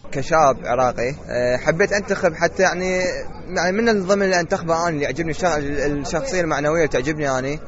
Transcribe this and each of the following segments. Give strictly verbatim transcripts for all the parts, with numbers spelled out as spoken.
كشاب عراقي حبيت انتخب حتى يعني يعني من ضمن اللي انتخبه انا اللي يعجبني الشخصيه المعنويه اللي تعجبني انا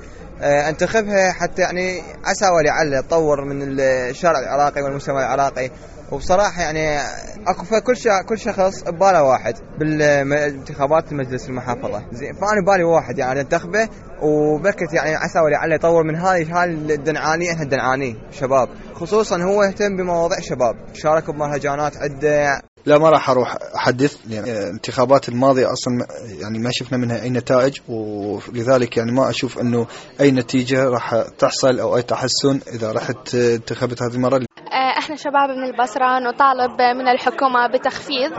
انتخبها حتى يعني عسى ولعل تطور من الشارع العراقي والمجتمع العراقي. وبصراحه يعني اكو كل كل شخص بباله واحد بالانتخابات مجلس المحافظه، زين فانا بالي واحد يعني انتخبه وبكت يعني عسى ولعل يطور من هذه الدنعانيه. احنا الدنعانيه شباب خصوصا هو يهتم بمواضيع شباب، شارك بمهرجانات عده. لا ما راح اروح احدث لان يعني الانتخابات الماضيه اصلا يعني ما شفنا منها اي نتائج، ولذلك يعني ما اشوف انه اي نتيجه راح تحصل او اي تحسن اذا رحت انتخبت هذه المره. احنا شباب من البصره نطالب من الحكومه بتخفيض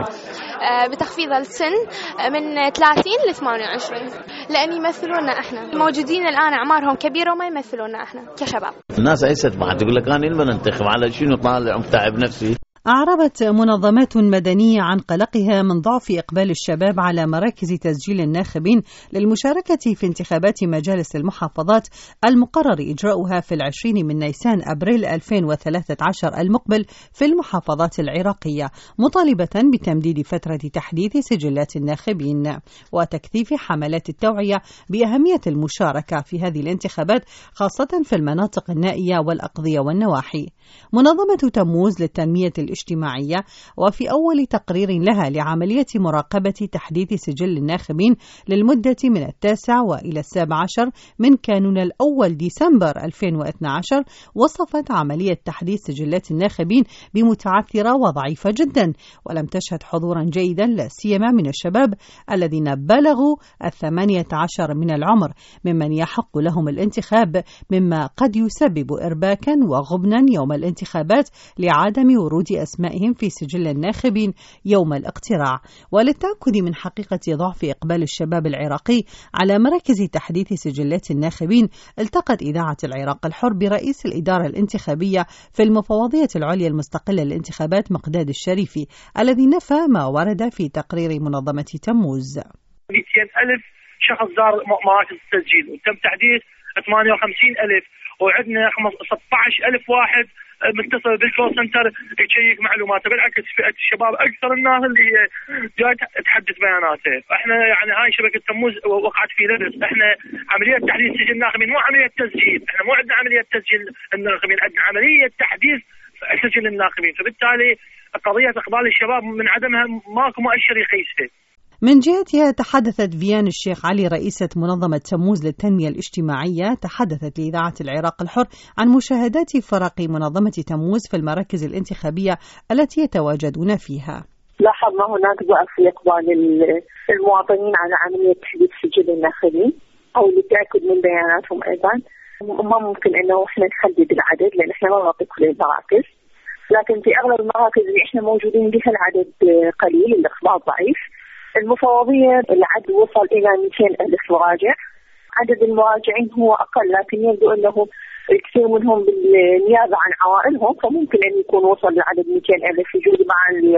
بتخفيض السن من ثلاثين ل ثمانية وعشرين لان يمثلونا. احنا موجودين الان اعمارهم كبيره وما يمثلونا احنا كشباب. الناس عيست بعد تقول لك انا لما انتخب على شنو طالع متعب نفسي. أعربت منظمات مدنية عن قلقها من ضعف إقبال الشباب على مراكز تسجيل الناخبين للمشاركة في انتخابات مجالس المحافظات المقرر إجراؤها في العشرين من نيسان أبريل ألفين وثلاثة عشر المقبل في المحافظات العراقية، مطالبة بتمديد فترة تحديث سجلات الناخبين وتكثيف حملات التوعية بأهمية المشاركة في هذه الانتخابات خاصة في المناطق النائية والأقضية والنواحي. منظمة تموز للتنمية الاجتماعية وفي أول تقرير لها لعملية مراقبة تحديث سجل الناخبين للمدة من التاسع وإلى السابع عشر من كانون الأول ديسمبر ألفين واثني عشر وصفت عملية تحديث سجلات الناخبين بمتعثرة وضعيفة جدا، ولم تشهد حضورا جيدا لا سيما من الشباب الذين بلغوا الثمانية عشر من العمر ممن يحق لهم الانتخاب، مما قد يسبب إرباكا وغبنا يوم الانتخابات لعدم ورود أسمائهم في سجل الناخبين يوم الاقتراع. وللتأكد من حقيقة ضعف إقبال الشباب العراقي على مراكز تحديث سجلات الناخبين، التقت إذاعة العراق الحر برئيس الإدارة الانتخابية في المفوضية العليا المستقلة للانتخابات مقداد الشريفي، الذي نفى ما ورد في تقرير منظمة تموز. مئتين ألف شخص زار مراكز التسجيل وتم تحديث ثمانية وخمسين ألف، وعندنا ستة عشر ألف واحد متصل بالكول سنتر يشيك معلوماته. بالعكس فئة الشباب أكثر الناس اللي جاي تحدث بياناته. احنا يعني هاي شبكة تموز وقعت في لبس. احنا عملية تحديث سجل الناخبين مو عملية تسجيل، احنا مو عندنا عملية تسجيل الناخبين، عندنا عملية تحديث سجل الناخبين. فبالتالي قضية إقبال الشباب من عدمها ماكو مؤشر يقيسه. من جهتها تحدثت فيان الشيخ علي رئيسة منظمة تموز للتنمية الاجتماعية، تحدثت لإذاعة العراق الحر عن مشاهدات فرق منظمة تموز في المراكز الانتخابية التي يتواجدون فيها. لاحظنا هناك ضعف في إقبال المواطنين على عملية تحديث سجل الناخبين أو للتأكد من بياناتهم. أيضا ما ممكن أنه إحنا نحدد العدد لأن إحنا ما نغطي كل المراكز، لكن في أغلب المراكز اللي إحنا موجودين بها العدد قليل، الإقبال ضعيف. المفوضية العدد وصل إلى مئتين ألف مراجع، عدد المراجعين هو أقل لكن يبدو أنه الكثير منهم بالنيابة عن عوائلهم، فممكن أن يكون وصل لعدد مئتين ألف يجوز مع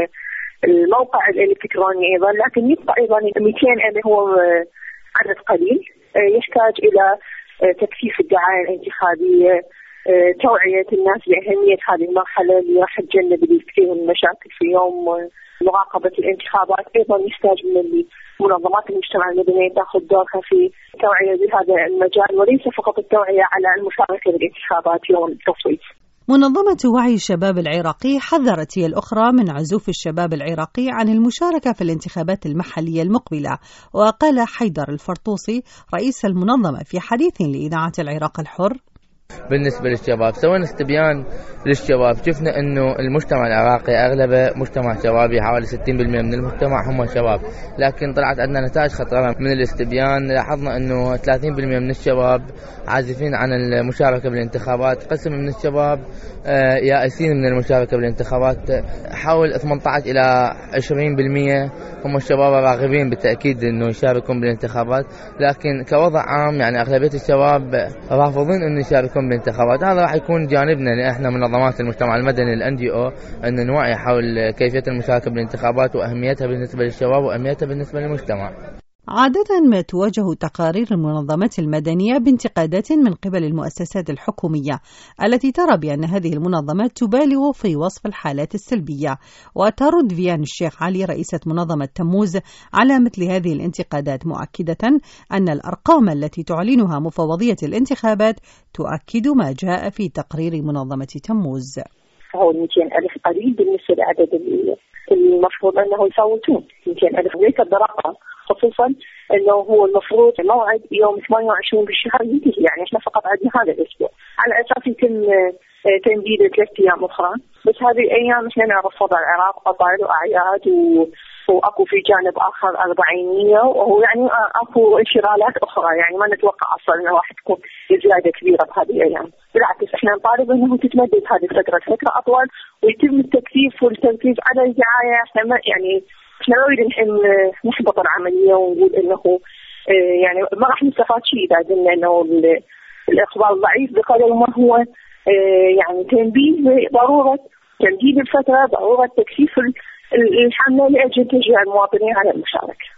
الموقع الإلكتروني أيضا، لكن يبقى أيضا مئتين ألف هو عدد قليل. يحتاج إلى تكثيف الدعاية الانتخابية، توعية الناس بأهمية هذه المرحلة اللي راح تجنب الكثير من المشاكل في يوم مراقبة الانتخابات. أيضا يحتاج من منظمات المجتمع المدني تأخذ دورها في التوعية بهذا المجال، وليس فقط التوعية على المشاركة بالانتخابات يوم التصويت. منظمة وعي الشباب العراقي حذرت هي الأخرى من عزوف الشباب العراقي عن المشاركة في الانتخابات المحلية المقبلة. وقال حيدر الفرطوسي رئيس المنظمة في حديث لإذاعة العراق الحر: بالنسبة للشباب سوينا استبيان للشباب، شفنا انه المجتمع العراقي اغلبه مجتمع شبابي، حوالي ستين بالمئة من المجتمع هم شباب، لكن طلعت عندنا نتائج خطيرة من الاستبيان. لاحظنا انه ثلاثين بالمئة من الشباب عازفين عن المشاركة بالانتخابات، قسم من الشباب يائسين من المشاركة بالانتخابات، حول ثمانية عشر إلى عشرين بالمئة هم الشباب راغبين بالتأكيد انه يشاركون بالانتخابات، لكن كوضع عام يعني اغلبية الشباب رافضين انه يشاركون بالانتخابات. هذا راح يكون جانبنا احنا منظمات المجتمع المدني الان جي او ان نوعي حول كيفية المشاركة بالانتخابات واهميتها بالنسبة للشباب واهميتها بالنسبة للمجتمع. عادة ما تواجه تقارير المنظمات المدنية بانتقادات من قبل المؤسسات الحكومية التي ترى بأن هذه المنظمات تبالغ في وصف الحالات السلبية، وترد فيان الشيخ علي رئيسة منظمة تموز على مثل هذه الانتقادات، مؤكدة أن الأرقام التي تعلنها مفوضية الانتخابات تؤكد ما جاء في تقرير منظمة تموز. هو مئتين ألف قليل بالنسبة لعدد المفروض أنه يصوتون. مئتين ألف ليس برقم، خصوصا أنه هو المفروض موعد يوم ثمانية وعشرين بالشهر ينتهي، يعني إحنا فقط عندنا هذا الأسبوع على أساس يتم تمديد ثلاث أيام أخرى. بس هذه الأيام إحنا نعرف وضع العراق أطال وأعياد و... وأكو في جانب آخر أربعينية، وهو يعني أكو انشغالات أخرى، يعني ما نتوقع أصلا أنه راح تكون زيادة كبيرة بهذه الأيام. بالعكس إحنا نطالب أنه تتمدد هذه الفترة فترة أطول ويتم التكثيف والتركيز على الرعاية. إحنا ما يعني إحنا ما نريد نحبط العملية ونقول أنه يعني ما راح نستفاد شيء إذا قلنا أنه الإقبال ضعيف بقدر ما هو يعني تنبيه ضرورة تمديد الفترة، ضرورة تكثيف الحملة لأجل تشجيع المواطنين على المشاركة.